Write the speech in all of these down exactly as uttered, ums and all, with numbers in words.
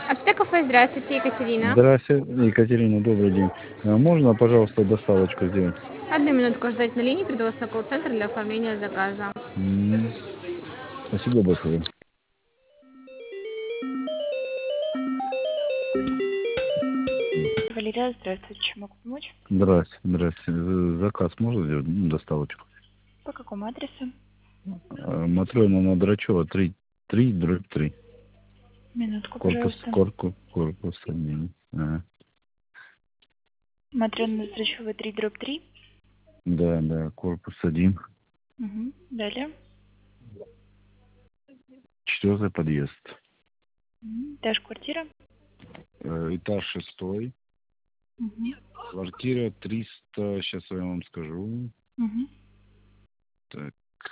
Аптека Ф, здравствуйте, Екатерина. Здравствуйте, Екатерина, добрый день. А Можно, пожалуйста, доставочку сделать? Одну минутку ждать на линии, приду вас на колл-центр для оформления заказа. М, Спасибо большое. М, Валерия, здравствуйте, чем могу помочь? Здрасте, здрасте. З- Заказ можно сделать? Ну, доставочку. По какому адресу? А, Матрена Надрачева, три, три, дробь три. Минутку, Корпус, пожалуйста. корпус, корпус один. Ага. Матрёна Ноздрачёва, три дробь три. Да, да, корпус один. Угу. Далее. Четвертый подъезд. Угу. Этаж, квартира. Э, Этаж шестой. Угу. Квартира триста, сейчас я вам скажу. Угу. Так,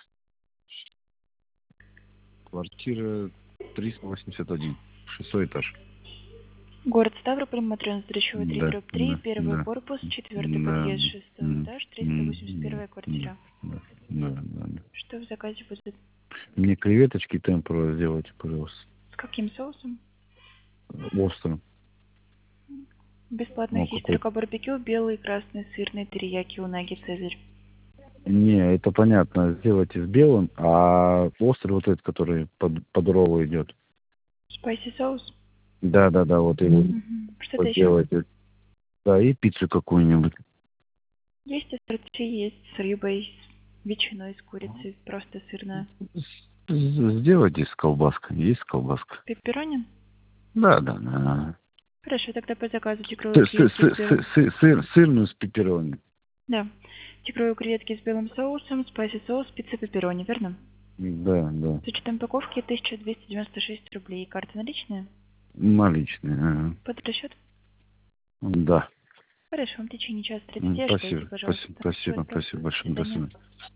квартира триста восемьдесят один. Шестой этаж. Город Ставрополь, Матрёна Ноздрачёва, три Да, дробь три, да, первый да, корпус, четвертый да, подъезд, шестой м, этаж, триста м, восемьдесят да, первая да, квартира. да, да, да, да. Что в заказе будет? Мне креветочки темпура сделайте, пожалуйста. С каким соусом? Острым. Бесплатно Ну, есть какой. строго барбекю, белый, красный, сырный, терияки, унаги, цезарь. Не, это понятно, сделайте с белым, а острый вот этот, который под, под роллу идет. Спайси соус? Да, да, да, вот его Мгм. Что-то вот еще? делайте. Да, и пиццу какую-нибудь. Есть ассорти, есть с рыбой, с ветчиной, с курицей, просто сырная. С- с- Сделайте с колбаской. Есть колбаска? Пепперони? Да, да, да. Хорошо, тогда по заказу тигровые Сы- сы- креветки с сы- сы- белым... сы- сыр- Сырную с пепперони. Да. Тигровые креветки с белым соусом, спайси соус, пицца пепперони, верно? Да, да. С учетом упаковки тысяча двести девяносто шесть рублей. Карта наличная? Наличные. Ага. Под расчет? Да. Хорошо, в течение часа М, тридцати ожидайте, Спасибо, спасибо, пожалуйста. Всего спасибо, доброго. спасибо До большое. До свидания. свидания.